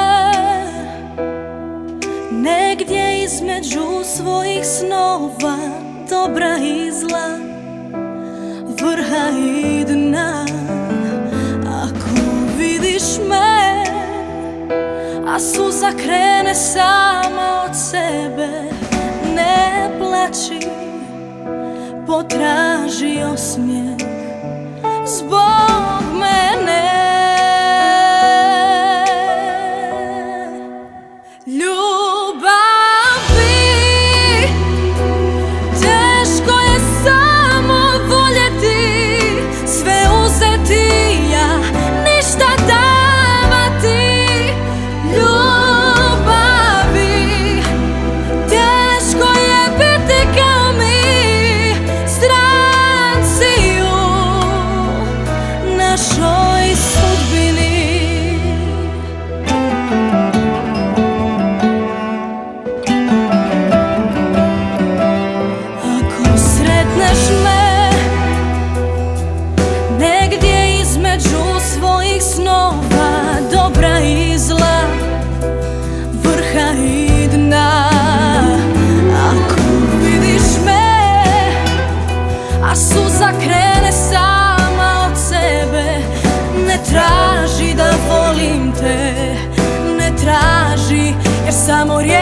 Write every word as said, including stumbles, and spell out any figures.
negdje između svojih snova, dobra i zla, vrha i dna. Ako vidiš me, a suza krene sama od sebe, ne plači, potraži osmijeh zbog mene. Dobra i zla, vrha i dna. Ako vidiš me, a suza krene sama od sebe, ne traži da volim te, ne traži, jer samo riječ